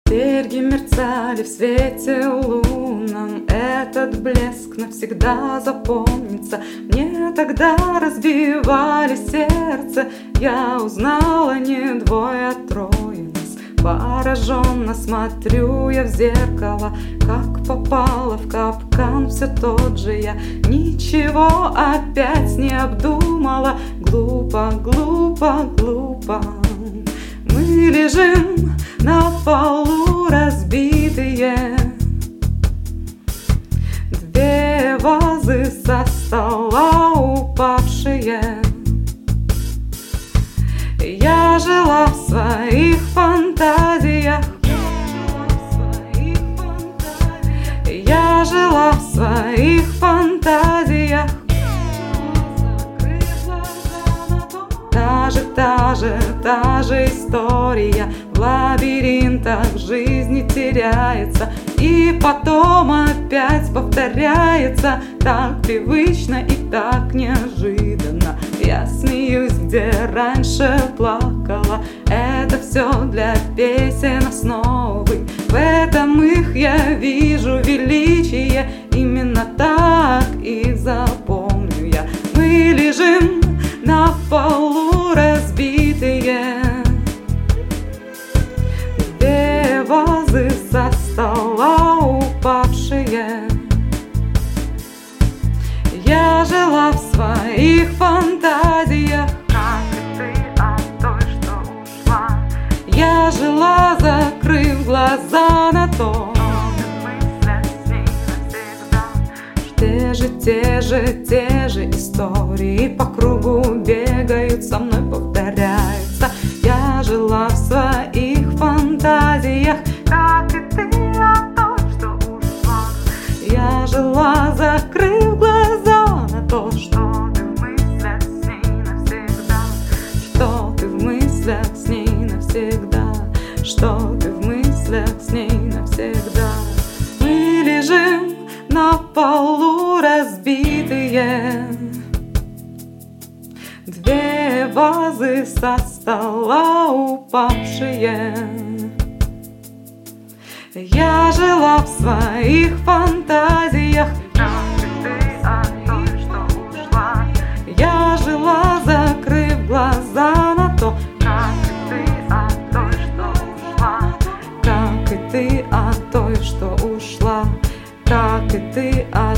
Серьги мерцали в свете лунном, этот блеск навсегда запомнится. Мне тогда разбивали сердце, я узнала не двое, а трое нас. Пораженно смотрю я в зеркало, как попала в капкан все тот же я. Ничего опять не обдумала, глупо, глупо, глупо. Мы лежим на полу разбитые, две вазы со стола упавшие. Я жила в своих фантазиях, я жила в своих фантазиях. Та же история в лабиринтах жизни теряется и потом опять повторяется, так привычно и так неожиданно. Я смеюсь, где раньше плакала, это все для песен основы. В этом их я вижу величие, именно так их запомню я. Мы лежим на полу разбитые, две вазы со стола упавшие. Я жила в своих фантазиях, как и ты от той, что ушла. Я жила, закрыв глаза на то, те же истории по кругу бегают, со мной повторяются. Я жила в своих фантазиях, как и ты от той, что ушла. Я жила, закрыв глаза на то, что ты в мыслях с ней навсегда, что ты в мыслях с ней навсегда, что ты в мыслях с ней навсегда. Мы лежим на полу разбитые, две вазы со стола упавшие. Я жила в своих фантазиях, как и ты от той, что ушла. Я жила, закрыв глаза на то, как и ты от той, что ушла. Как и ты от той, что ушла. Как и ты